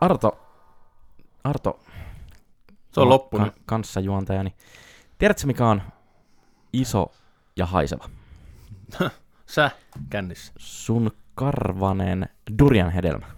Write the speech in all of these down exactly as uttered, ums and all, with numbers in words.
Arto, Arto, se on loppu ka- kanssajuontajani. Tiedätkö mikä on iso ja haiseva? Sä kännissä. Sun karvanen durian hedelmä.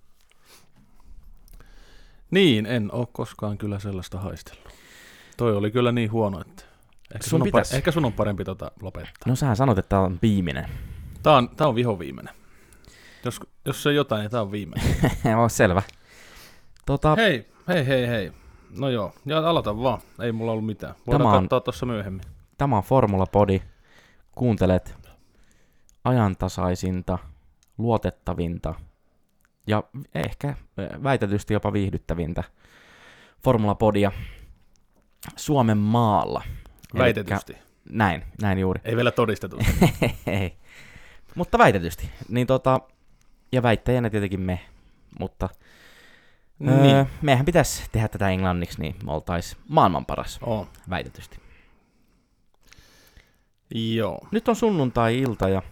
Niin, en oo koskaan kyllä sellaista haistellut. Toi oli kyllä niin huono, että ehkä sun, sun, on, pa- ehkä sun on parempi tota lopettaa. No sähän sanot, että tää on viimeinen. Tää on, tää on viho viimeinen. Jos, jos se on jotain, niin tää on viimeinen. On selvä. Tota... Hei, hei, hei, hei. No joo, ja aloita vaan. Ei mulla ollut mitään. Voidaan on, katsoa tuossa myöhemmin. Tämä on Formula Podi. Kuuntelet ajantasaisinta, luotettavinta ja ehkä väitetysti jopa viihdyttävintä Formula Podia Suomen maalla. Väitetysti. Elikkä, näin, näin juuri. Ei vielä todistettu. Ei, mutta väitetysti. Niin tota, ja väittäjänä tietenkin me, mutta niin. öö, mehän pitäisi tehdä tätä englanniksi, niin me oltaisiin maailman paras, oh. väitetysti. Joo. Nyt on sunnuntai-ilta ja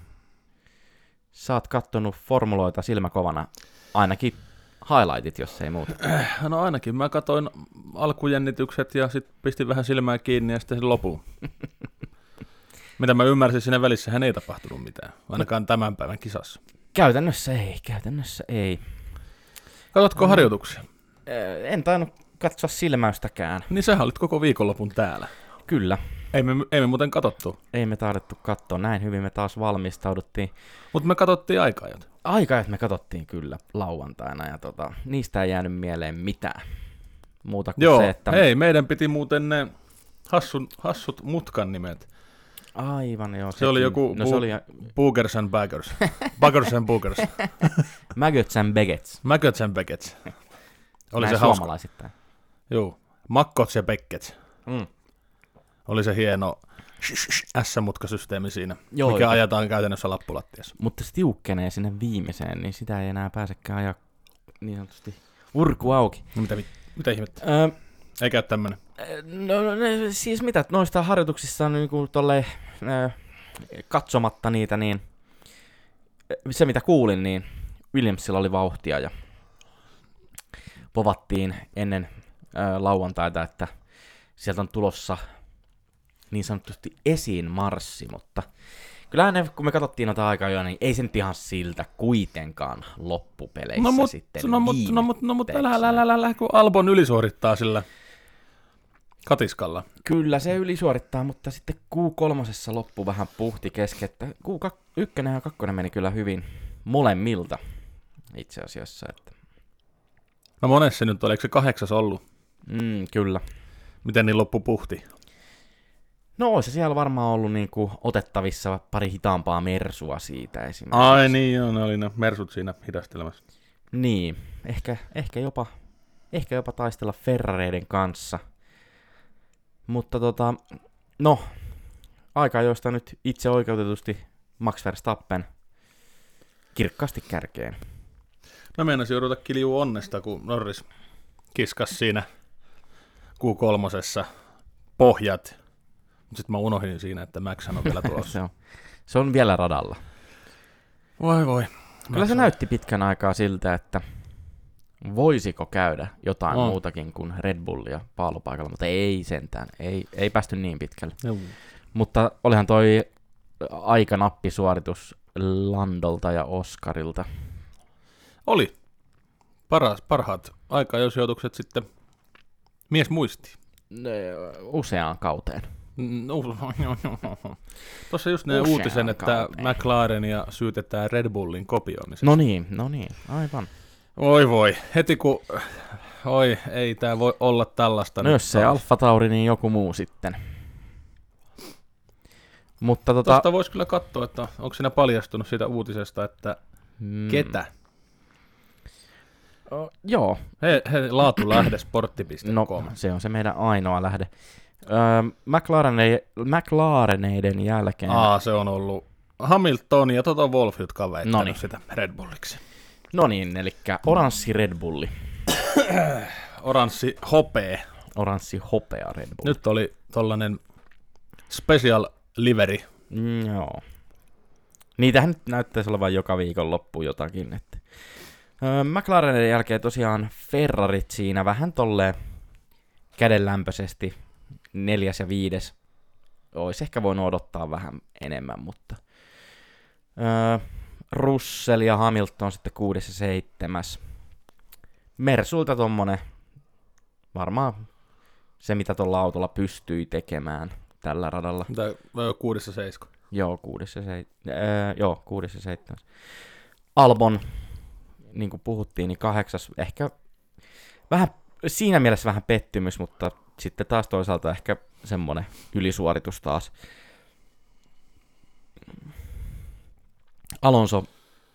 sä oot kattonut formuloita silmäkovana, ainakin highlightit, jos ei muuta. No ainakin, mä katsoin alkujännitykset ja sitten pistin vähän silmää kiinni ja sitten sen lopun. Mitä mä ymmärsin, siinä välissähän ei tapahtunut mitään, ainakaan tämän päivän kisassa. Käytännössä ei, käytännössä ei. Katsotko harjoituksia? En tainnut katsoa silmäystäkään. Niin sähän olit koko viikonlopun täällä. Kyllä. Ei me, ei me muuten katsottu. Ei me taidettu katsoa, näin hyvin me taas valmistauduttiin. Mutta me katsottiin aikaajat. Aikaajat me katsottiin kyllä lauantaina ja tota, niistä ei jäänyt mieleen mitään muuta kuin Joo, se, että... hei, meidän piti muuten ne hassun, hassut mutkan nimet. Aivan joo. Se sekin. Oli joku no, bu- se oli... Boogers and Baggers. Buggers and Boogers. Maggots and Beggets. Maggots and Beggets. Oli näin se hauska. suomalaisittain. Joo, Makkots ja Beckets. Mm. Oli se hieno S-mutkasysteemi siinä, joo, mikä joo. ajetaan käytännössä lappulattiassa. Mutta se tiukkenee sinne viimeiseen, niin sitä ei enää pääsekään ajaa niin sanotusti urku auki. No mitä, mitä ihmettä? Öö, ei käy tämmönen. No, no siis mitä, noista harjoituksissa niin kuin tolle, öö, katsomatta niitä, niin se mitä kuulin, niin Williamsilla oli vauhtia ja povattiin ennen öö, lauantaita, että sieltä on tulossa niin sanotusti esiin marssi, mutta kyllähän ne, kun me katsottiin noita aikaa, niin ei se nyt ihan siltä kuitenkaan loppupeleissä no, mut, sitten no, mut, no, mut, no, mutta älä, älä, älä, älä, kun Albon ylisuorittaa sillä katiskalla. Kyllä se ylisuorittaa, mutta sitten Q kolme loppu vähän puhti kesken, että Q yksi ja kaksi meni kyllä hyvin molemmilta itse asiassa. Että. No monessa se nyt oli, eikö se kahdeksas ollut? Mm, kyllä. Miten niin loppu puhti? No olisi siellä varmaan ollut niinku otettavissa pari hitaampaa mersua siitä esimerkiksi. Ai niin joo, ne oli ne mersut siinä hidastelemassa. Niin, ehkä, ehkä, jopa, ehkä jopa taistella Ferrareiden kanssa. Mutta tota, no, aika joista nyt itse oikeutetusti Max Verstappen kirkkaasti kärkeen. Mä meinasin jouduta kiljuu onnesta, kun Norris kiskas siinä Q kolme pohjat. Sitten mä unohdin siinä, että Max on vielä tulossa. se, on, se on vielä radalla. Voi voi. Kyllä Max se on... näytti pitkän aikaa siltä, että voisiko käydä jotain oh. muutakin kuin Red Bullia paalupaikalla, mutta ei sentään. Ei, ei päästy niin pitkälle. Joo. Mutta olihan toi aika nappisuoritus Landolta ja Oskarilta. Oli. Paras, parhaat aikajousijoitukset sitten mies muisti. Useaan kauteen. No, tuossa just ne Useaan uutisen, että kauteen. McLarenia syytetään Red Bullin kopioimisesta. No niin, no niin, aivan. Oi voi, heti kun, oi ei tää voi olla tällaista. No jos se Alfa Tauri, niin joku muu sitten. Mutta tota... Tuosta voisi kyllä katsoa, että onko siinä paljastunut siitä uutisesta, että hmm. ketä? Oh, joo. He, he laatulähde sportti piste com. No, se on se meidän ainoa lähde. Öö, McLarene, McLareneiden jälkeen... Aa, se on ollut Hamilton ja Toto Wolff, jotka on väittänyt Noniin. sitä Red Bulliksi. No niin, eli oranssi Red Bulli. oranssi hopea. Oranssi hopea Red Bull. Nyt oli tollanen special livery. Mm, joo. Niitähän nyt näyttäisi olevan joka viikon loppu jotakin. Että. Öö, McLarenin jälkeen tosiaan Ferrarit siinä vähän tolleen kädenlämpöisesti, neljäs ja viides. Ois ehkä voinut odottaa vähän enemmän, mutta öö, Russell ja Hamilton sitten kuudes ja seitsemäs. Mersulta tommonen varmaan se, mitä tuolla autolla pystyi tekemään tällä radalla. Tai kuudes ja seisko. Joo, kuudes ja seitsemäs. Öö, joo, kuudes ja seitsemäs. Albon, niin kuin puhuttiin, niin kahdeksas. Ehkä vähän, siinä mielessä vähän pettymys, mutta sitten taas toisaalta ehkä semmonen ylisuoritus taas. Alonso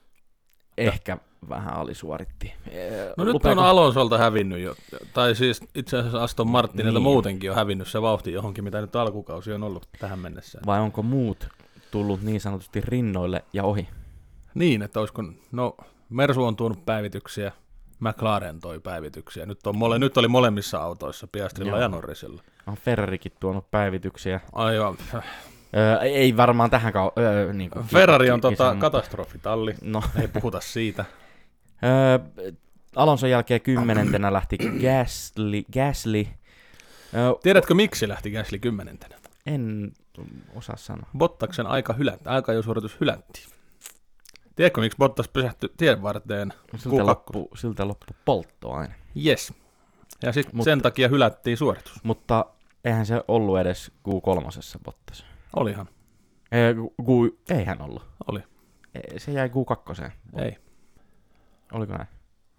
ehkä vähän alisuoritti. No nyt Lupeeko... on Alonsolta hävinnyt jo, tai siis itse asiassa Aston Martinilta niin. muutenkin on hävinnyt se vauhti johonkin, mitä nyt alkukausi on ollut tähän mennessä. Vai onko muut tullut niin sanotusti rinnoille ja ohi? Niin, että olisiko, no Mersu on tuonut päivityksiä, McLaren toi päivityksiä, nyt, on mole, nyt oli molemmissa autoissa, Piastrilla Joo. ja Norrisilla. On Ferrarikin tuonut päivityksiä. Aivan. Öö, ei varmaan tähän kau- öö, niin kuin Ferrari on kisan, tota, mutta... katastrofitalli, No. ei puhuta siitä. Öö, Alonson jälkeen kymmenentenä lähti Gasly. Gasly. Öö, Tiedätkö miksi lähti Gasly kymmenentenä? en osaa sanoa. Bottaksen aika hylättiin, aikajosuoritus hylättiin. Tiedätkö miksi Bottas pysähtyi tien varteen? Siltä loppu, siltä loppu polttoaine. Yes. Ja sitten Mut- sen takia hylättiin suoritus. Mutta eihän se ollut edes Q kolme Bottas. Olihan. Ee, Q, eihän ollut. Oli. Ee, se jäi Q kaksi. Ei. Oliko näin?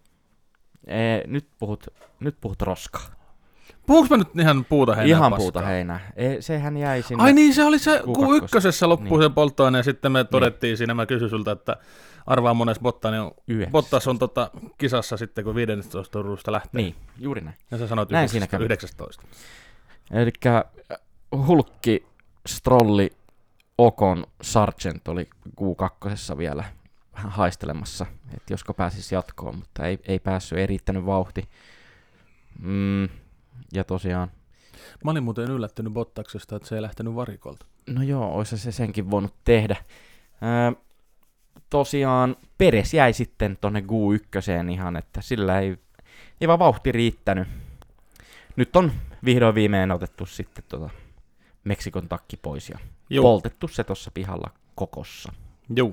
Ee, nyt, puhut, nyt puhut roskaa. Puhuks mä nyt ihan puuta heinää Ihan paskaa? puuta heinää. Ee, sehän jäi sinne. Ai niin, se oli se Q Q kaksi. yksi loppui Niin. se polttoaine ja sitten me todettiin siinä, mä kysyin sulta, että arvaa monessa Bottas on, Yhdessä. Bottas on tota kisassa sitten, kun viidestoista ruudusta lähtee. Niin, juuri näin. Ja sä sanoit Näin siinä kävi. yhdeksästoista. Elikkä Hulkki, Strolli, Ocon, Sargent oli Q kaksi vielä vähän haistelemassa, että josko pääsisi jatkoon, mutta ei, ei päässyt, ei riittänyt vauhti. Mm, ja tosiaan, Mä olin muuten yllättynyt Bottaksesta, että se ei lähtenyt varikolta. no joo, olisi se senkin voinut tehdä. Öö, tosiaan Peres jäi sitten tonne Q yksi ihan, että sillä ei, ei vaan vauhti riittänyt. Nyt on vihdoin viimein otettu sitten tota Meksikon takki pois ja Juu. poltettu se tuossa pihalla kokossa. Juu.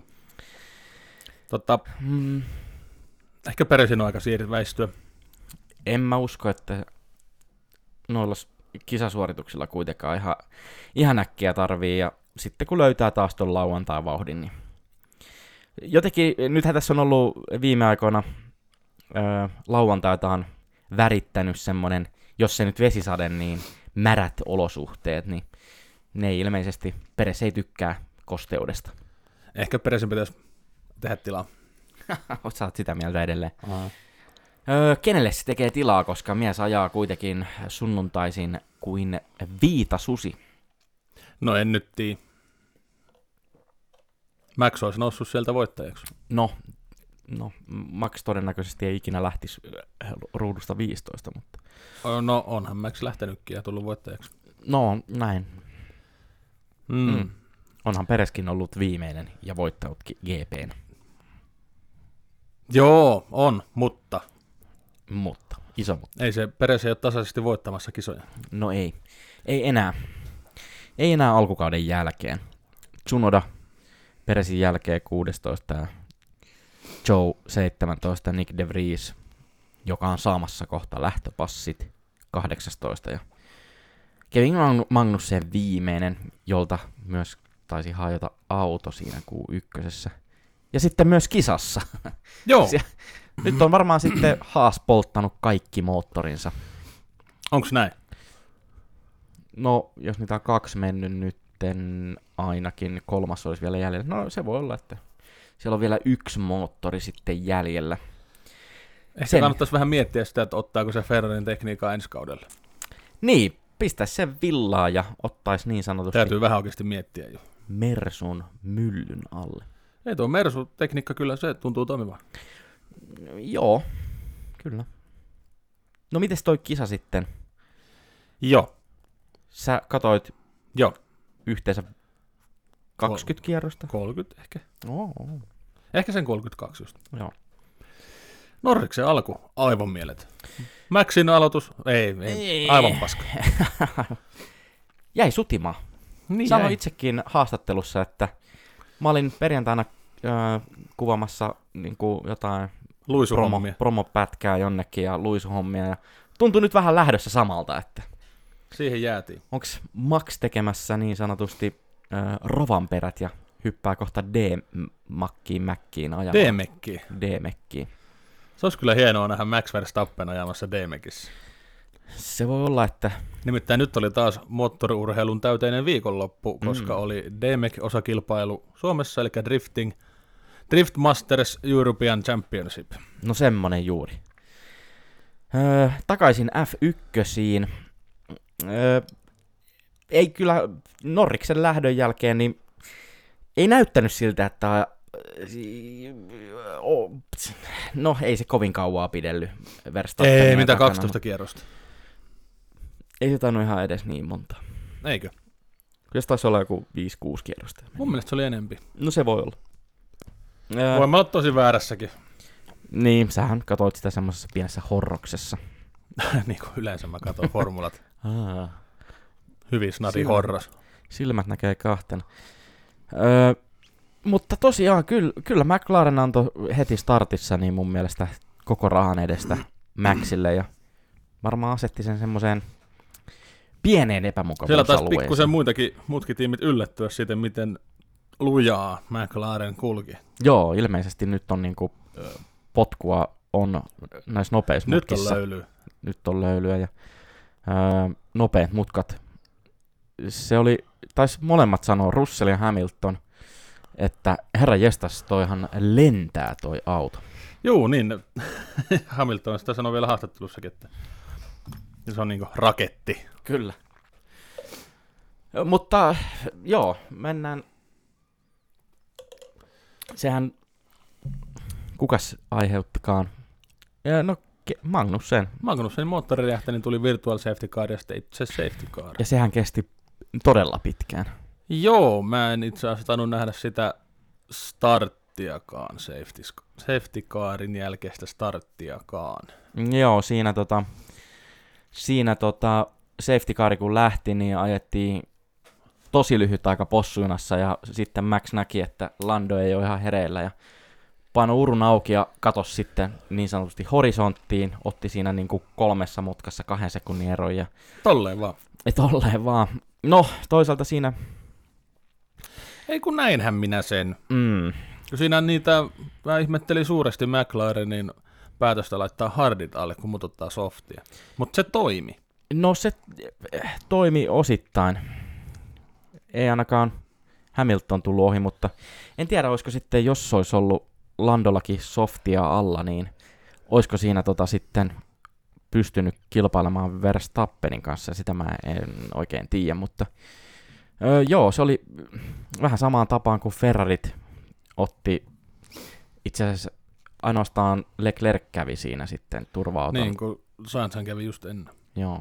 Tota, Mm, ehkä Peresin on aika siirryt väistyä. en mä usko, että noilla s- kisasuorituksilla kuitenkaan ihan, ihan äkkiä tarvii, ja sitten kun löytää taas ton lauantai vauhdin, niin jotenkin, nythän tässä on ollut viime aikoina öö, lauantaita on värittänyt semmonen, jos se nyt vesisade, niin märät olosuhteet, niin ne ei ilmeisesti, Peres ei tykkää kosteudesta. Ehkä Peresin pitäisi tehdä tilaa. Sä oot sitä mieltä edelleen. Öö, kenelle se tekee tilaa, koska mies ajaa kuitenkin sunnuntaisin kuin viitasusi. No en nyt tii. Max olisi noussut sieltä voittajaksi. No, no, Max todennäköisesti ei ikinä lähtisi äh, ruudusta viisitoista, mutta No onhan Max lähtenytkin ja tullut voittajaksi. no näin. Mm. Mm. Onhan Pereskin ollut viimeinen ja voittanutkin G P:n, Joo, on, mutta mutta iso mutta. ei se Peres ei ole tasaisesti voittamassa kisoja. No ei, ei enää. Ei enää alkukauden jälkeen. Tsunoda Peresin jälkeen kuusitoista ja Joe seitsemäntoista, Nick de Vries, joka on saamassa kohta lähtöpassit kahdeksantoista ja Kevin Magnussen viimeinen, jolta myös taisi hajota auto siinä Q yksi. Ja sitten myös kisassa. Joo, Sie- Nyt on varmaan sitten Haas polttanut kaikki moottorinsa. onks näin? No, jos niitä on kaksi mennyt nytten ainakin, kolmas olisi vielä jäljellä. No, se voi olla, että siellä on vielä yksi moottori sitten jäljellä. Ehkä Sen- kannattaisi vähän miettiä sitä, että ottaako se Ferrarin tekniikkaa ensi kaudella. Niin, pistä sen villaa ja ottaisi niin sanotusti Täytyy vähän oikeasti miettiä jo. Mersun myllyn alle. Ei tuo Mersu-tekniikka kyllä, se tuntuu toimivan. Joo, kyllä. No mites toi kisa sitten? Joo, Sä katoit joo. yhteensä kaksikymmentä kierrosta? kolmekymmentä ehkä. Oo, Ehkä sen kolmekymmentäkaksi just. joo. Norriksen alku, aivan mielet. Maxin aloitus, ei, ei, aivan paska. Jäi sutimaan. Niin Sanoin jäi. itsekin haastattelussa, että mä olin perjantaina äh, kuvaamassa niin kuin jotain promo, Luisuhommia. promopätkää jonnekin ja luisuhommia. Ja tuntui nyt vähän lähdössä samalta, että Siihen jäätiin. onks Max tekemässä niin sanotusti äh, rovanperät ja hyppää kohta D-makkiin, mäkkiin ajamaan. D-mekki. D-mekkiin. Se olisi kyllä hienoa nähdä Max Verstappen ajamassa D-mekissä. Se voi olla, että Nimittäin nyt oli taas moottoriurheilun täyteinen viikonloppu, koska Mm. oli D M E C-osakilpailu Suomessa, eli Drifting, Drift Masters European Championship. no semmonen juuri. Öö, takaisin F yksi. Öö, ei kyllä Norriksen lähdön jälkeen, niin ei näyttänyt siltä, että o- no ei se kovin kauaa pidellyt Verstappenia Ei, mitä takana, kaksitoista kierrosta. mutta ei se tainnut ihan edes niin monta. Eikö? Kyllä se taisi olla joku viisi kuusi kierrosta. Mun mielestä se oli enempi. No se voi olla. Öö, Voimme olla tosi väärässäkin, niin, sähän katsoit sitä semmoisessa pienessä horroksessa. niin kuin yleensä mä katson formulat. Aa. Hyvin snadi Siinä. horras. Silmät näkee kahtena. Öö, mutta tosiaan, kyllä, kyllä McLaren antoi heti startissa niin mun mielestä koko rahan edestä Maxille ja varmaan asetti sen semmoiseen pieneen Siellä taisi epämukavuusalueeseen. pikkusen muitakin, muutkin tiimit yllättyä siitä, miten lujaa McLaren kulki. Joo, ilmeisesti nyt on niinku ö, potkua on näissä nopeissa Nyt on mutkissa. löylyä. Nyt on löylyä ja öö, nopeat mutkat. Se oli, taisi molemmat sanoa, Russell ja Hamilton, että herra jestas, toihan lentää toi auto. Juu, niin. Hamilton sitä sanoi vielä haastattelussakin, että se on niinku raketti. Kyllä. Mutta joo, mennään. Sehän, kukas aiheuttikaan? Ja, no, Ke- Magnussen. Magnussen moottori räjähti, niin tuli virtual safety car ja sitten itse safety car. Ja sehän kesti todella pitkään. Joo, mä en itse asiassa tainnut nähdä sitä starttiakaan, safety, safety carin jälkeistä starttiakaan. Joo, siinä tota, siinä tota, safety car kun lähti, niin ajettiin tosi lyhyt aika possujunassa ja sitten Max näki, että Lando ei ole ihan hereillä ja paino urun auki ja katosi sitten niin sanotusti horisonttiin, otti siinä niin kuin kolmessa mutkassa kahden sekunnin eron ja Tolleen vaan. et olleen vaan. No, toisaalta siinä, Ei kun näinhän minä sen. mm, Kun siinä niitä, mä ihmettelin suuresti McLarenin päätöstä laittaa hardit alle, kun mututtaa softia. Mutta se toimi. no se eh, toimi osittain. Ei ainakaan Hamilton tullut ohi, mutta en tiedä, olisiko sitten, jos olisi ollut Landollakin softia alla, niin olisiko siinä tota sitten pystynyt kilpailemaan Verstappenin kanssa, sitä mä en oikein tiedä, mutta öö, joo, se oli vähän samaan tapaan kuin Ferrarit otti, itse asiassa ainoastaan Leclerc kävi siinä sitten turva-auton. Niin, kun Sainzhan kävi just ennen. Joo.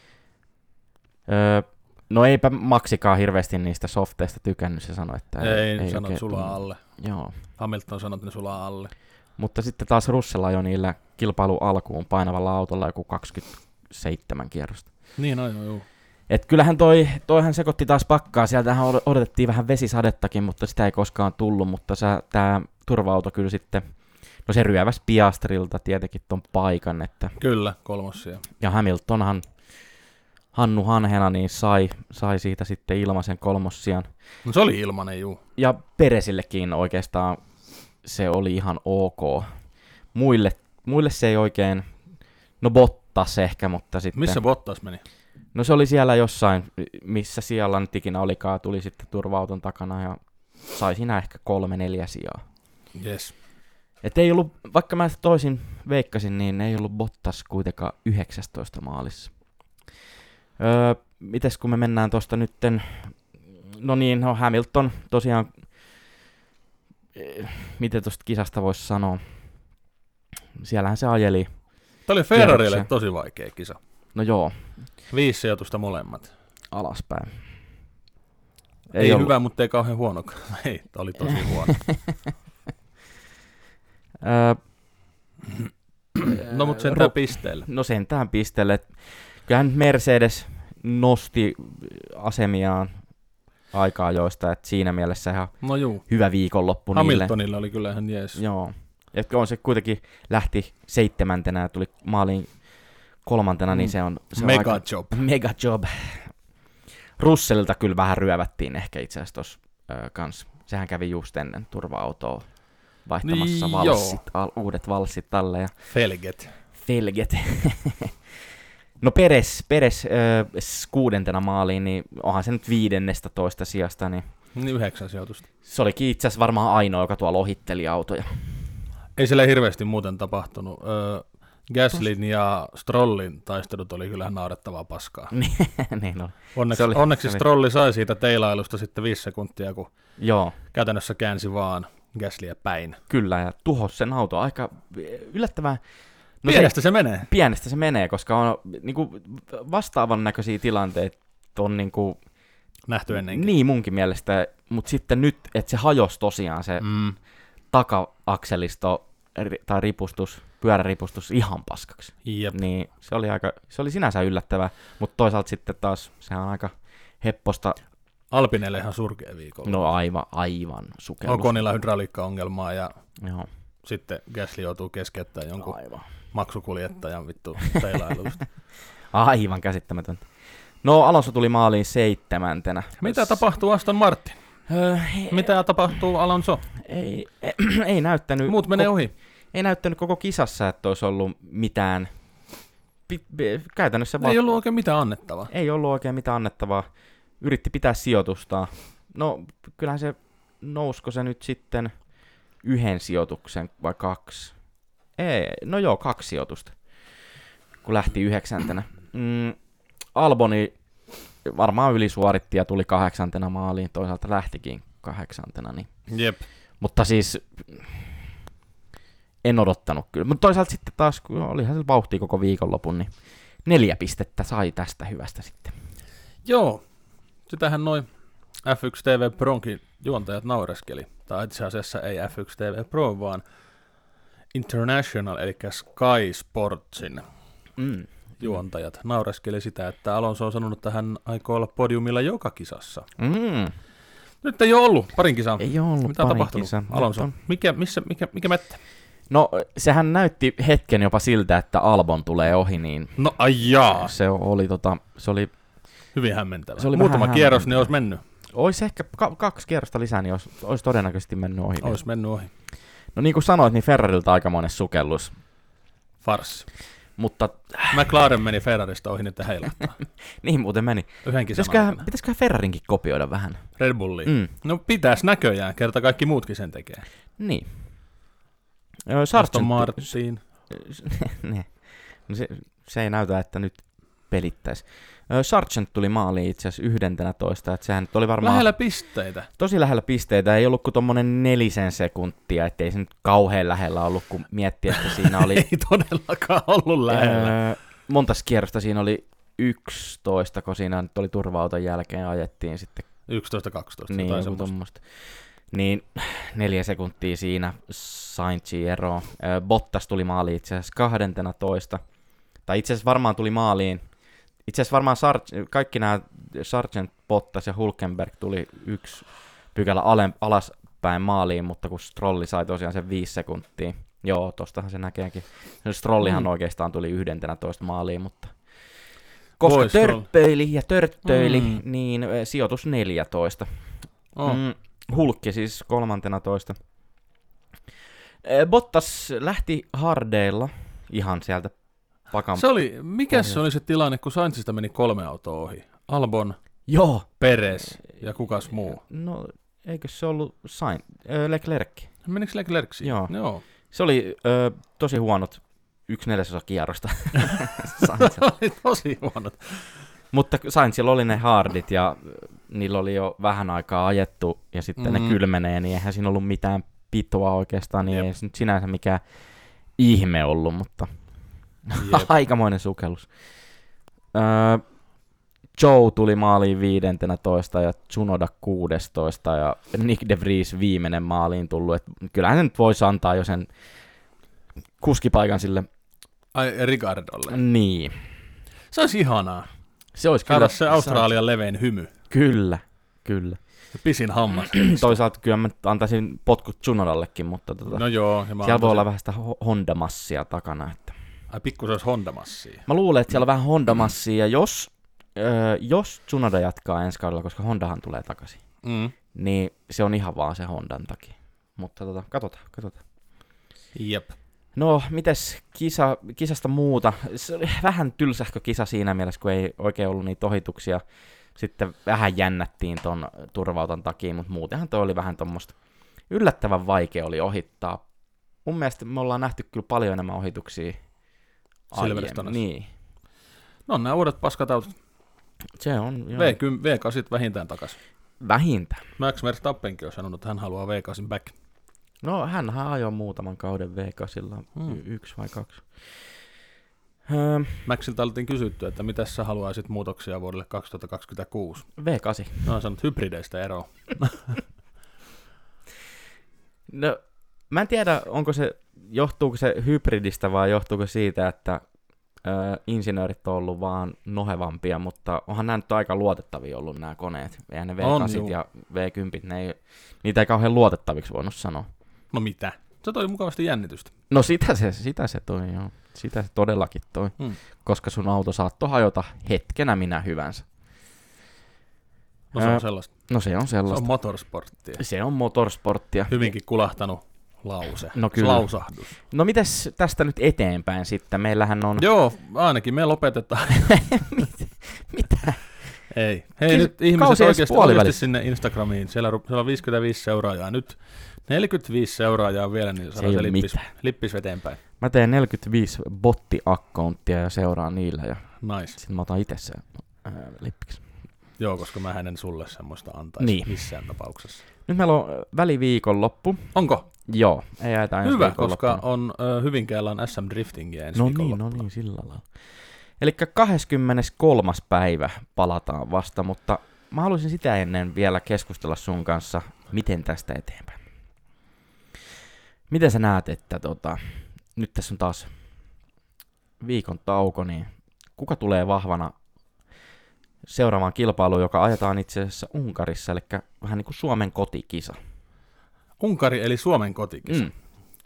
Öö, no eipä Maxikaan hirveästi niistä softeista tykännyt, se sanoi, että Ei, ei sanot oikein sulaa tunnu. alle. Joo. Hamilton sanoi, että ne sulaa alle. Mutta sitten taas Russella jo niillä kilpailu alkuun painavalla autolla joku kaksikymmentäseitsemän kierrosta. Niin, aivan, joo. Et kyllähän toi, toihan sekoitti taas pakkaa, sieltähän od- odotettiin vähän vesisadettakin, mutta sitä ei koskaan tullut, mutta tämä turva-auto kyllä sitten, no se ryöväs Piastrilta tietenkin ton paikan, että, Kyllä, kolmossia. ja Hamiltonhan, Hannu Hanhena, niin sai, sai siitä sitten ilmaisen kolmossian. No se oli ilmanen, juu. Ja Peresillekin oikeastaan se oli ihan ok. Muille, muille se ei oikein, no Bottas ehkä, mutta sitten... Missä Bottas meni? No se oli siellä jossain, missä siellä nyt ikinä olikaan, tuli sitten turva-auton takana ja sai siinä ehkä kolme neljä sijaa. Yes. Et ei ollut, vaikka mä toisin veikkasin, niin ei ollut Bottas kuitenkaan yhdeksästoista maalissa. Öö, mites kun me mennään tosta nytten, no niin, no Hamilton tosiaan, eh, miten tosta kisasta voisi sanoa, siellähän se ajeli, Tämä oli Ferrarille Kierroksia. tosi vaikea kisa. no joo, Viisi sijoitusta molemmat. alaspäin. Ei, ei ollut. hyvä, mutta ei kauhean huonokaan. Ei, tää oli tosi huono. Öö, No mutta sentään pisteelle. No sentään pisteelle. Kyllähän Mercedes nosti asemiaan aikaa joista, että siinä mielessä ihan no juu. hyvä viikonloppu niille. Hamiltonilla oli kyllä ihan jees. Joo. Että on se kuitenkin lähti seitsemäntenä ja tuli maaliin kolmantena, mm. niin se on... Se mega on aika, job. Mega job. Russellilta kyllä vähän ryövättiin ehkä itse asiassa tuossa äh, kans. Sehän kävi just ennen turva-autoa vaihtamassa niin, valssit, al, uudet valssit talle. Ja Felget. Felget. No Peres, Peres äh, kuudentena maaliin, niin onhan se nyt viidennestä toista sijasta, niin... Niin yhdeksän sijoitusta. Se olikin itse asiassa varmaan ainoa, joka tuolla ohitteli autoja. Ei siellä hirveästi muuten tapahtunut. Öö, Gaslin ja Strollin taistelut oli kyllä naurettavaa paskaa. niin oli. Onneksi, oli, onneksi oli. Strolli sai siitä teilailusta sitten viisi sekuntia, kun Joo. käytännössä käänsi vaan Gaslyä päin. Kyllä, ja tuhos sen auto aika yllättävän... No pienestä se, se menee. Pienestä se menee, koska on niinku, vastaavan näköisiä tilanteita on niinku... Nähty ennenkin. Niin munkin mielestä, mutta sitten nyt, että se hajosi tosiaan se mm. taka-akselisto tai ripustus, pyöräripustus ihan paskaksi. Jep. Niin se oli, aika, se oli sinänsä yllättävää, mutta toisaalta sitten taas sehän on aika hepposta. Alpinelle ihan surkea viikolla. No aivan, aivan sukellus. Oconilla hydrauliikkaongelmaa ja Joo. sitten Gasly joutuu keskeyttämään jonkun aivan. maksukuljettajan vittu teilailusta. Aivan käsittämätöntä. No Alonso tuli maaliin seitsemäntenä. Mitä tapahtuu Aston Martin? Öö, Mitä tapahtuu Alonso? Ei, ei, ei näyttänyt... Muut menee ko- ohi. Ei näyttänyt koko kisassa, että olisi ollut mitään... Pi- pi- käytännössä Ei vaan... ollut oikein mitään annettavaa. Ei ollut oikein mitään annettavaa. Yritti pitää sijoitusta. No, kyllähän se... Nousko se nyt sitten yhden sijoituksen vai kaksi? Ei, no joo, kaksi sijoitusta. Kun lähti yhdeksäntenä. Mm, Alboni varmaan ylisuoritti ja tuli kahdeksantena maaliin. Toisaalta lähtikin kahdeksantena. Niin. Jep. Mutta siis... En odottanut kyllä. Mutta toisaalta sitten taas, kun olihan se vauhtia koko viikonlopun, niin neljä pistettä sai tästä hyvästä sitten. Joo. Sitähän noin F yksi T V Pronkin juontajat naureskeli. Tai itse asiassa ei F yksi T V Pro, vaan International, eli Sky Sportsin Mm. juontajat naureskeli sitä, että Alonso on sanonut, että hän aikoo olla podiumilla joka kisassa. Mm. Nyt ei ole ollut parin kisaa. Ei ole ollut Mitä on parin tapahtunut, kisa. Alonso? Mikä, missä, mikä, mikä mättä? No, sehän näytti hetken jopa siltä, että Albon tulee ohi, niin No ajaa. se oli, tota, se oli, Hyvin hämmentävä. Se oli Muutama vähän kierros, niin hämmentävä. olisi mennyt. olisi ehkä ka- kaksi kierrosta lisää, niin olisi, olisi todennäköisesti mennyt ohi. Olisi mennyt ohi. No niin kuin sanoit, niin Ferrarilta aikamoinen sukellus, Farssi. mutta McLaren meni Ferrarista ohi, nyt heilahtaa. niin muuten meni. Yhden kisan Pitäisiköhän, aikana. pitäisiköhän Ferrarinkin kopioida vähän? Red Bulliin. Mm. No pitäisi näköjään, kerta kaikki muutkin sen tekee. Niin. Ö, Aston Sargent, Martin. ne. No se, se ei näytä, että nyt pelittäisi. Ö, Sargent tuli maaliin itse asiassa yhdentenätoista, että sehän nyt oli varmaan Lähellä pisteitä. tosi lähellä pisteitä, ei ollut kuin tommonen nelisen sekuntia, ettei se nyt kauhean lähellä ollut, kun miettii, että siinä oli... Ei todellakaan ollut lähellä. Öö, montas kierrosta siinä oli yksitoista, kun siinä nyt oli turva-auton jälkeen ajettiin sitten. yksitoista kaksitoista. Niin, jotain joku semmoista. tommoista. Niin, neljä sekuntia siinä Sainzin eroa. Öö, Bottas tuli maaliin itse asiassa kahdentenatoista. Tai itse asiassa varmaan tuli maaliin. Itse asiassa varmaan Sarge, kaikki nämä Sargent, Bottas ja Hülkenberg tuli yksi pykälä ale, alaspäin maaliin, mutta kun Strolli sai tosiaan sen viisi sekuntia. Joo, tostahan se näkeekin. Strollihan mm. oikeastaan tuli yhdentenätoista maaliin, mutta koska Voi törppöili ja törttöili, Mm. niin ö, sijoitus neljätoista. Oh. Mm, Hulkki siis kolmantenatoista. Ö, Bottas lähti hardeilla ihan sieltä pakan. Se oli, mikä se oli se tilanne, kun Sainzista meni kolme autoa ohi? Albon, Joo. Perez ja kukas muu? No, eikö se ollut Sain, ö, Leclerc? Menikö Leclerc siihen? Joo. Joo. Se oli ö, tosi huonot yksi neljäsosa kierrosta. Se oli tosi huonot. Mutta Sainzilla oli ne hardit ja niillä oli jo vähän aikaa ajettu ja sitten mm. ne kylmenee, niin eihän siinä ollut mitään pitoa oikeastaan, niin Jep. ei se nyt sinänsä mikään ihme ollut, mutta aikamoinen sukellus. Öö, Joe tuli maaliin viidentenätoista ja Tsunoda kuudestoista ja Nick de Vries viimeinen maaliin tullut. Et kyllähän se nyt voisi antaa jo sen kuskipaikan sille Ai Ricardolle. Niin. Se olisi ihanaa. Se olisi Saada kyllä... se Australian levein hymy. Kyllä, kyllä. Ja pisin hammas. Toisaalta kyllä mä antaisin potkut Tsunodallekin, mutta tota, No joo. Ja mä siellä voi antaisin- olla vähän sitä ho- Honda-massia takana. Että. Ai pikku se olisi Honda-massia. Mä luulen, että siellä on vähän Honda-massia, ja jos, öö, jos Tsunoda jatkaa ensi kaudella, koska Hondahan tulee takaisin, Mm. niin se on ihan vaan se Hondan takia. Mutta tota, katsotaan, katsotaan. Jep. No, mites kisa, kisasta muuta? Se oli vähän tylsähkö kisa siinä mielessä, kun ei oikein ollut niitä ohituksia. Sitten vähän jännättiin ton turvautan takia, mutta muutenhan toi oli vähän tommoista yllättävän vaikea oli ohittaa. Mun mielestä me ollaan nähty kyllä paljon enemmän ohituksia aiemmin. Silverstoneissa. Niin, No nämä uudet paskatautot. se on joo. V kymmenen, V kahdeksan vähintään takaisin. Vähintään. Max Verstappenkin on sanonut, että hän haluaa V kahdeksan back. No, hänhän ajoi muutaman kauden V kahdeksan, Hmm. y- yksi vai kaksi. Öö, Maxilta oltiin kysytty, että mitä sä haluaisit muutoksia vuodelle kaksituhattakaksikymmentäkuusi. V kahdeksan. No on sanonut hybrideistä eroa. No, mä en tiedä, onko se, johtuuko se hybridistä vai johtuuko siitä, että ö, insinöörit on ollut vaan nohevampia, mutta onhan nämä nyt aika luotettavia ollut nämä koneet. Eihän ne V On, kahdeksan juu. ja V kymmenen, ne ei, niitä ei kauhean luotettaviksi voinut sanoa. No mitä? Se toi mukavasti jännitystä. No sitä se, sitä se toi, joo. Sitä se todellakin toi, Hmm. koska sun auto saattoi hajota hetkenä minä hyvänsä. No se on Ää, sellaista. No se on Se sellaista. on motorsporttia. Se on motorsporttia. Hyvinkin kulahtanut lause. No kyllä. Lausahdus. No mites tästä nyt eteenpäin sitten? Meillähän on... Joo, ainakin me lopetetaan. Mitä? Ei. Hei Kis- nyt ihmiset kausi edes oikeasti, puolivälissä. oikeasti sinne Instagramiin. Siellä, ru- siellä on viisikymmentäviisi seuraajaa. Nyt neljäkymmentäviisi seuraajaa vielä, niin ei saadaan se oo lippis, mitään. lippis eteenpäin. Mä teen neljäkymmentäviisi botti-akkonttia ja seuraan niillä ja Nice. sitten mä otan itse sen ää, lippiksi. Joo, koska mä en sulle semmoista antaisi Niin. missään tapauksessa. Nyt meillä on ö, väliviikonloppu. Onko? Joo, ei jäätä ensi Hyvä, koska viikonloppuna. on ö, Hyvinkäällä on S M Driftingia ensi No niin, no viikonloppuna. niin, sillä lailla. Eli kahdeskymmeneskolmas päivä palataan vasta, mutta mä haluaisin sitä ennen vielä keskustella sun kanssa, miten tästä eteenpäin. Miten sä näet, että tota, nyt tässä on taas viikon tauko, niin kuka tulee vahvana seuraavaan kilpailuun, joka ajetaan itse asiassa Unkarissa, eli vähän niin kuin Suomen kotikisa. Unkari eli Suomen kotikisa. Mm.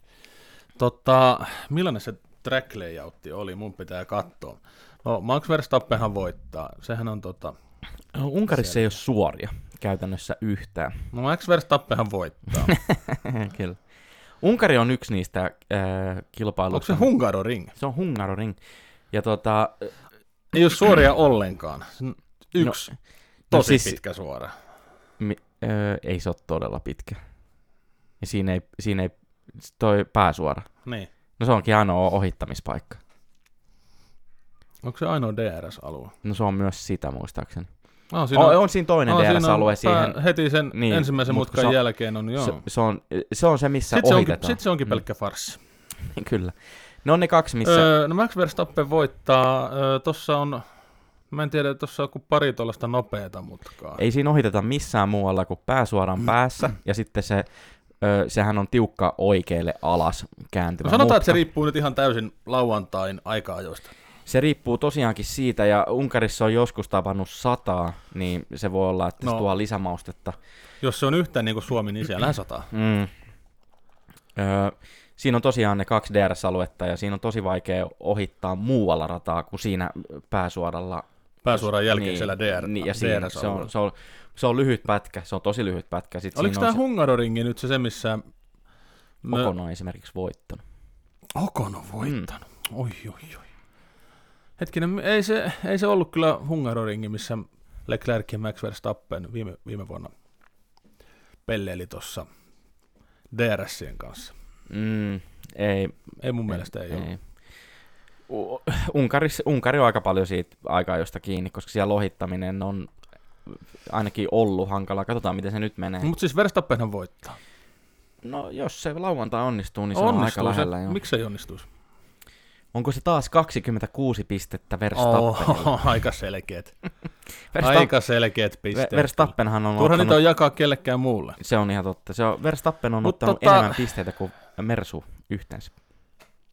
Tota, millainen se track layoutti oli? Mun pitää katsoa. No, Max Verstappenhan voittaa. Sehän on tota... Unkarissa ei ole suoria käytännössä yhtään. No Max Verstappenhan voittaa. Kyllä. Unkari on yksi niistä äh, Onko kilpailuista. se Hungaroring? Se on Hungaroring. Ja tota, Ei ole suoria ollenkaan. Yksi No, tosi no siis- pitkä suora. mi, äh, ei se ole todella pitkä. Ja siinä ei, siinä ei toi pääsuora. Niin. No se onkin ainoa ohittamispaikka. Onko se ainoa D R S-alue? No se on myös sitä muistaakseni. No, Siinä on, on siinä toinen no, D R S-alue siinä on, siihen. pää- heti sen Niin, ensimmäisen mut kun mutkan se on- jälkeen on, joo. Se, se, on, se on se, missä Sitten se, onkin, ohitetaan. sit se onkin Mm. pelkkä farssi. Kyllä. Ne on ne kaksi, missä... Öö, no Max Verstappen voittaa. Öö, tossa on, mä en tiedä, tossa on kuin pari tuollaista nopeata mutkaa. Ei siinä ohiteta missään muualla kuin pääsuoran päässä, ja sitten se, ö, sehän on tiukka oikealle alas kääntymä No sanotaan, mutka. että se riippuu nyt ihan täysin lauantain aika-ajoista. Se riippuu tosiaankin siitä, ja Unkarissa on joskus tapannut sataa, niin se voi olla, että No. se tuo lisämaustetta. Jos se on yhtään niin kuin Suomi, niin siellähän sataa. Mm. Öö, siinä on tosiaan ne kaksi D R S-aluetta, ja siinä on tosi vaikea ohittaa muualla rataa kuin siinä pääsuoralla. Pääsuoran jälkeen niin, siellä D R, niin, ja siinä, se, on, D R S-alueella. se, on, se on lyhyt pätkä, se on tosi lyhyt pätkä. Sitten Oliko siinä tämä on Hungaroringi nyt se, se missä... se, Ocon on esimerkiksi voittanut. Ocon on voittanut. Mm. Oi, oi, oi. Hetkinen, ei se, ei se ollut kyllä Hungaroringi, missä Leclerc ja Max Verstappen viime, viime vuonna pelleili tuossa D R S:ien kanssa. Mm, ei, Ei mun mielestä ei, ei. ole. U- Unkaris, Unkari on aika paljon siitä aikaa josta kiinni, koska siellä ohittaminen on ainakin ollut hankalaa. Katsotaan, miten se nyt menee. Mutta siis Verstappenhan voittaa. No, jos se lauantai onnistuu, niin se on Onnistuu aika se. lähellä. Jo. Miksi ei onnistuisi? Onko se taas kaksikymmentäkuusi pistettä Verstappenilla? Oh, aika selkeät. Versta- Aika selkeät pisteet. Ver- Verstappenhan on Turha niitä ottanut, on jakaa kellekään muulle. se on ihan totta, se on, Verstappen on Mut ottanut tota- enemmän pisteitä kuin Mersu yhteensä.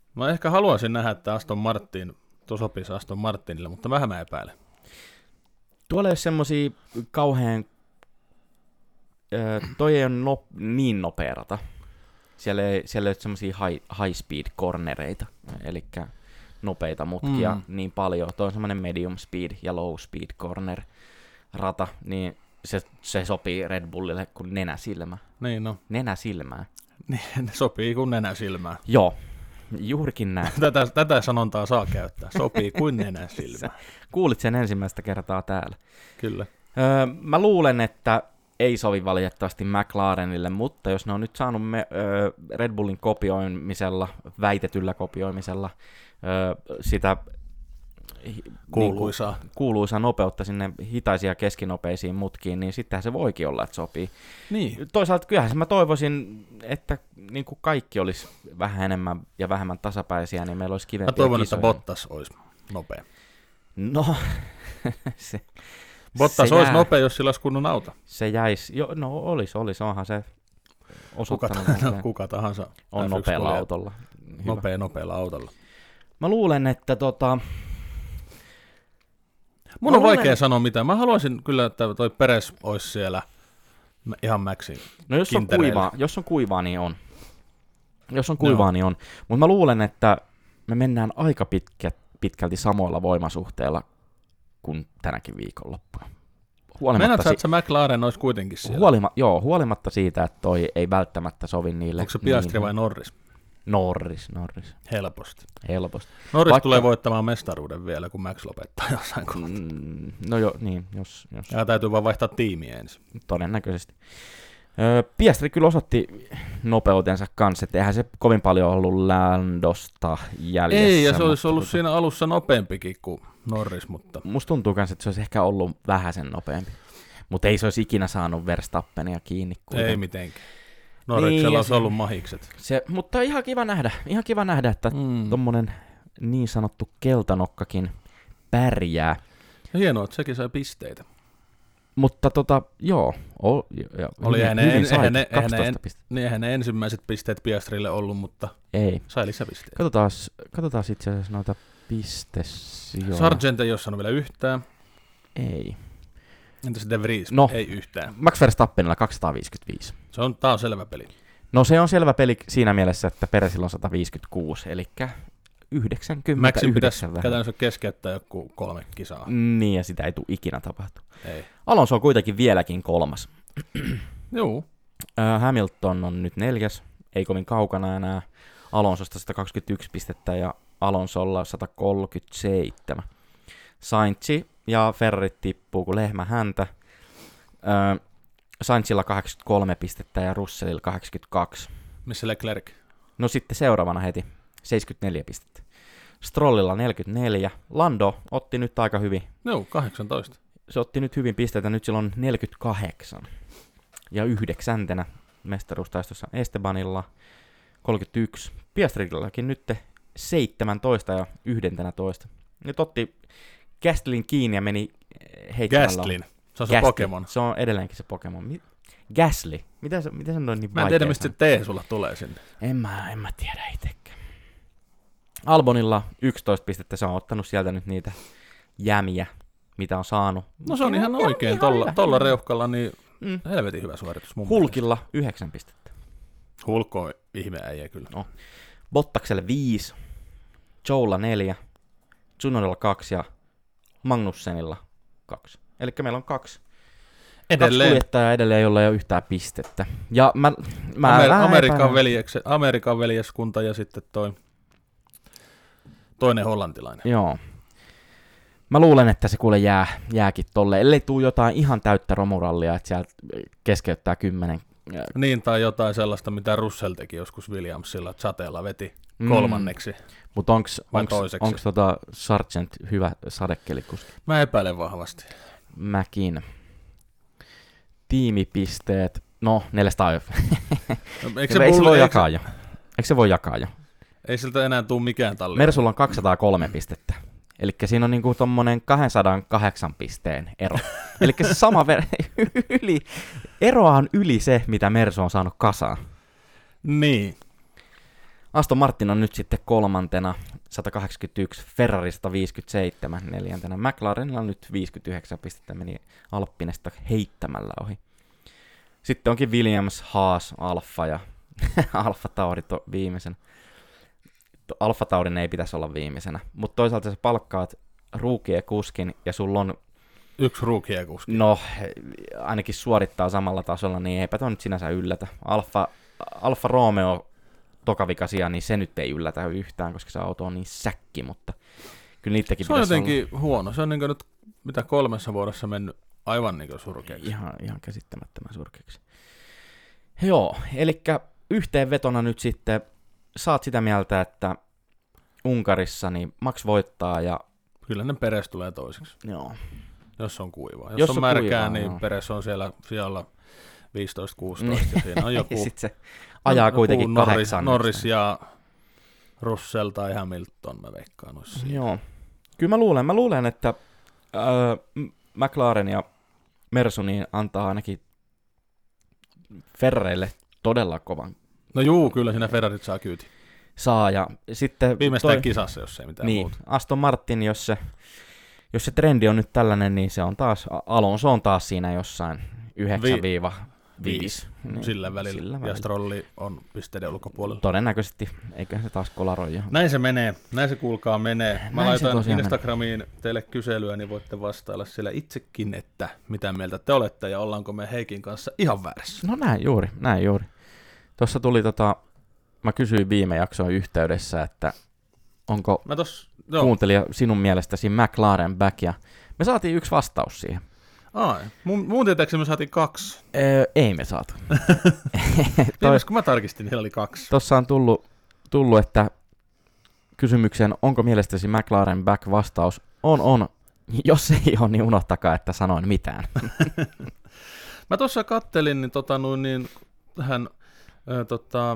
Mä ehkä haluaisin nähdä, että Aston Martin, tuo sopisi Aston Martinille, mutta vähän mä epäilen. Tuolla ei ole semmosia kauhean, öö, toi ei ole no, niin nopea rata. Siellä ei, siellä ei ole semmosia high, high speed cornereita, eli nopeita mutkia mm. niin paljon. Toi on semmoinen medium speed ja low speed corner rata, niin se, se sopii Red Bullille kuin nenäsilmä. Niin no. Nenäsilmää. Niin, ne sopii kuin nenäsilmää. Joo, juurikin näin. Tätä, tätä sanontaa saa käyttää. Sopii kuin nenäsilmää. Kuulit sen ensimmäistä kertaa täällä. Kyllä. Öö, mä luulen, että ei sovi valitettavasti McLarenille, mutta jos ne on nyt saanut me, öö, Red Bullin kopioimisella, väitetyllä kopioimisella, öö, sitä kuuluisaa. Niin kuuluisaa nopeutta sinne hitaisia keskinopeisiin mutkiin, niin sittenhän se voikin olla, että sopii. Niin. Toisaalta kyllähän mä toivoisin, että niin kuin kaikki olisi vähän enemmän ja vähemmän tasapäisiä, niin meillä olisi kivempiä kisoja. Mä toivon, että Bottas olisi nopea. No, se, Bottas se olisi jää, nopea, jos sillä olisi kunnon auto. Se jäisi, jo, no olisi, olisi, onhan se osoittanut. Kuka, no, kuka tahansa on nopealla autolla. Hyvä. Nopea nopealla autolla. Mä luulen, että tota... Mun on vaikea sanoa mitään. Mä haluaisin kyllä, että toi Peres olisi siellä ihan Maxin. No jos on, kuivaa, jos on kuivaa, niin on. Jos on kuivaa, no. niin on. Mutta mä luulen, että me mennään aika pitkä, pitkälti samoilla voimasuhteilla kuin tänäkin viikonloppuna. Meinaatko sä, että se McLaren olisi kuitenkin siellä? Huolima, joo, huolimatta siitä, että toi ei välttämättä sovi niille. Onko se Piastri niin, vai Norris? Norris, Norris. Helposti. Helposti. Norris Vaikka... tulee voittamaan mestaruuden vielä, kun Max lopettaa jossain kohtaa. Mm, no joo, niin, jos... jos. Ja täytyy vaan vaihtaa tiimiä ensin. Todennäköisesti. Öö, Piastri kyllä osoitti nopeutensa kanssa, että eihän se kovin paljon ollut Landosta jäljessä. Ei, ja se olisi ollut tuota... siinä alussa nopeampikin kuin Norris, mutta... Musta tuntuu myös, että se olisi ehkä ollut vähäsen nopeampi. Mutta ei se olisi ikinä saanut Verstappenia kiinni. Kuten... Ei mitenkään. Norriksella niin, olisi se... ollut mahikset. Se, mutta ihan kiva nähdä, ihan kiva nähdä, että mm. tommonen niin sanottu keltanokkakin pärjää. Ja hienoa, että sekin sai pisteitä. Mutta tota, joo. O, ja, Oli hyvin, eihän ne, hyvin eihän ne, eihän ne, pistettä. Niin eihän ne ensimmäiset pisteet Piastrille ollut, mutta ei. Sai lisäpisteitä. Katsotaan, katsotaan itse asiassa noita pistesijoja. Sargent ei ole saanut vielä yhtään. Ei. Entäs De Vries? No, ei yhtään. Max Verstappenilla kaksisataaviisikymmentäviisi. Se on, tää on selvä peli. No se on selvä peli siinä mielessä, että Peresillä on sata viisikymmentäkuusi, eli yhdeksänkymmentäyhdeksän. Maxin pitäisi käytännössä keskeyttää joku kolme kisaa. Niin, ja sitä ei tule ikinä tapahtua. Ei. Alonso on kuitenkin vieläkin kolmas. Joo. Hamilton on nyt neljäs, ei kovin kaukana enää. Alonsosta sata kaksikymmentäyksi pistettä ja Alonsolla sata kolmekymmentäseitsemän. Sainz ja Ferrari tippuu kuin lehmä häntä. Öö, Sainzilla kahdeksankymmentäkolme pistettä ja Russellilla kahdeksankymmentäkaksi. Missä Leclerc? No sitten seuraavana heti seitsemänkymmentäneljä pistettä. Strollilla neljäkymmentäneljä. Lando otti nyt aika hyvin. Joo, kahdeksantoista. Se otti nyt hyvin pisteitä, nyt sillä on neljäkymmentäkahdeksan. Ja yhdeksäntenä mestaruustaistossa Estebanilla kolmekymmentäyksi. Piastrillakin nyt seitsemäntoista ja yksitoista. Nyt otti Gastlin kiinni ja meni heittämällä. Gastlin? Se on se Pokemon. Se on edelleenkin se Pokemon. Gasly. Miten se, miten se on niin vaikea? Mä en tiedä, mistä se T sulla tulee sinne. En mä, en mä tiedä itsekään. Albonilla yksitoista pistettä, se on ottanut sieltä nyt niitä jämiä, mitä on saanut. No se on ihan jämiä, oikein, ihan tolla, tolla reuhkalla niin mm. helvetin hyvä suoritus mun Hulkilla yhdeksän pistettä. Hulk on ihme äijä kyllä. No. Bottakselle viisi, Joella neljä, Tsunodella kaksi ja Magnussenilla kaksi. Eli meillä on kaksi. Edelleen. Kaksi kuljettajaa edelleen, jolla ei ole yhtään pistettä. Ja mä, mä Amer- Amerikan, veljeks, Amerikan veljeskunta ja sitten toi toinen hollantilainen. Joo. Mä luulen, että se kuule jää, jääkin tolle, ellei tuu jotain ihan täyttä romurallia, että sieltä keskeyttää kymmenen. Niin, tai jotain sellaista, mitä Russell teki joskus Williamsilla, Chateella veti kolmanneksi. Mm. Mutta onks, onks, onks tota Sargent hyvä sadekelikuski? Mä epäilen vahvasti. Mäkin. Tiimipisteet, no neljäsataa. no, eikö, se eikö se voi eikö... jakaa jo? Eikö se voi jakaa jo? Ei siltä enää tule mikään talli. Mersulla on kaksisataakolme pistettä. Eli siinä on niinku tommonen kaksisataakahdeksan pisteen ero. Eli se sama ver- yli, eroa on yli se, mitä Mersu on saanut kasaan. Niin. Aston Martin on nyt sitten kolmantena, sata kahdeksankymmentäyksi, Ferrari sata viisikymmentäseitsemän, neljäntenä. McLarenilla on nyt viisikymmentäyhdeksän pistettä, meni Alppinesta heittämällä ohi. Sitten onkin Williams, Haas, Alfa ja Alfa Tauri to- viimeisenä. Alfa Taurin ei pitäisi olla viimeisenä, mutta toisaalta sä palkkaat ruukie kuskin ja sulla on... Yksi ruukie kuski. No, ainakin suorittaa samalla tasolla, niin eipä toi nyt sinänsä yllätä. Alfa, Alfa Romeo tokavikasia, niin se nyt ei yllätä yhtään, koska se auto on niin säkki, mutta kyllä niitäkin se on pitäisi jotenkin olla... huono. Se on niin nyt mitä kolmessa vuodessa mennyt aivan niin surkeaksi. Ihan, ihan käsittämättömän surkeaksi. Joo, eli yhteenvetona nyt sitten saat sitä mieltä, että Unkarissa niin Max voittaa ja... Kyllä ne Peres tulee toiseksi. Joo. Jos on kuivaa. Jos, Jos on, on märkää, kuivaa, niin joo. Peres on siellä sijalla viisitoista kuusitoista ja siinä on joku... Sitten se ajaa kuitenkin Norris, kahdeksan. Norris ja Russell tai Hamilton, mä veikkaan noissa. Joo. Kyllä mä luulen, mä luulen, että äh, McLaren ja Mersu niin antaa ainakin Ferreille todella kovan No juu, kyllä siinä Ferrarit saa kyyti. saa. Ja sitten Viimeistään toi, kisassa, jos ei mitään niin, muuta. Aston Martin, jos se, jos se trendi on nyt tällainen, niin se on taas, Alonso on taas siinä jossain yhdeksän viisi. Niin, Sillä välillä. sillä Ja välillä. Strolli on pisteiden ulkopuolella. Todennäköisesti, eiköhän se taas kolaroi johon. Näin se menee, näin se kuulkaa menee. Mä Näin se laitan tosiaan Instagramiin teille kyselyä, niin voitte vastailla siellä itsekin, että mitä mieltä te olette ja ollaanko me Heikin kanssa ihan väärässä. No näin juuri, näin juuri. Tuossa tuli tota, mä kysyin viime jakson yhteydessä, että onko Mä tos, joo. kuuntelija sinun mielestäsi McLaren back, ja me saatiin yksi vastaus siihen. Ai, mun, mun tietääkseni me saatiin kaksi. Öö, ei me saatu. Viimeis kun mä tarkistin, niin oli kaksi. Tuossa on tullut, tullut, että kysymykseen, onko mielestäsi McLaren back, vastaus on, on. Jos ei ole, niin unohtakaa, että sanoin mitään. Mä tuossa kattelin, niin, tota, noin, niin tähän ö, tota,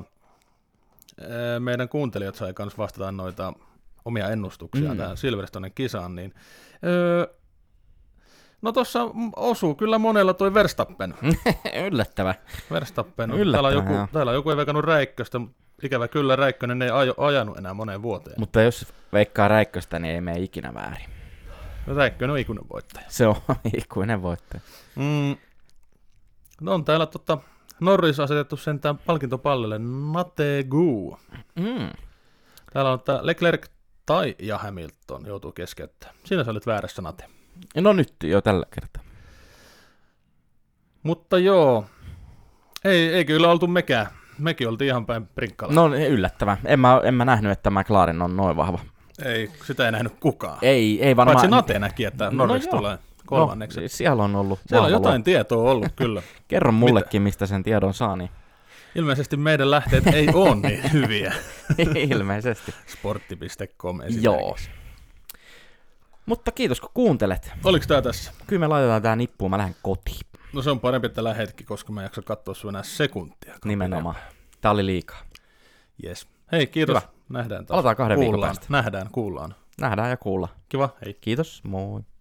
ö, meidän kuuntelijat sai kanssa vastata noita omia ennustuksia Mm. mm. tähän Silverstonen kisaan, niin ö, no tuossa osuu kyllä monella toi Verstappen. Yllättävä. Verstappen. Yllättävää, Täällä, on joku, joo. täällä on joku ei veikannut Räikköstä, mutta ikävä kyllä Räikkönen ei ajo, ajanut enää moneen vuoteen. Mutta jos veikkaa Räikköstä, niin ei mene ikinä väärin. No, Räikkönen on ikuinen voittaja. Se on ikuinen voittaja. Mm. No on täällä tota, Norris asetettu sentään palkintopallille Nategu. Mm. Täällä on tää Leclerc tai ja Hamilton joutuu keskeyttämään. Siinä sä olit väärässä, Nate. No nyt jo tällä kertaa. Mutta joo, ei, ei kyllä oltu mekään. Mekin oltiin ihan päin prinkkalla. No yllättävä. En mä, en mä nähnyt, että McLaren on noin vahva. Ei, sitä ei nähnyt kukaan. Ei, ei varmaan. Paitsi Nate näki, että Norris no tulee kolmanneksi. No, siellä on ollut Siellä on vahva jotain tietoa ollut, kyllä. luo. Kerro mullekin, mistä sen tiedon saa, niin Ilmeisesti meidän lähteet ei ole niin hyviä. ilmeisesti. Sportti piste com esimerkiksi. Joo. Mutta kiitos, kun kuuntelet. Oliko tää tässä? Kyllä me laitetaan tää nippuun, mä lähden kotiin. No se on parempi, että lähetkin, koska mä en jaksa katsoa sua enää sekuntia. Nimenomaan. Tää oli liikaa. Yes. Hei, kiitos. Hyvä. Nähdään taas. Aletaan kahden viikon Kuullaan. päästä. Nähdään, kuullaan. Nähdään ja kuulla. Kiva, hei. Kiitos, moi.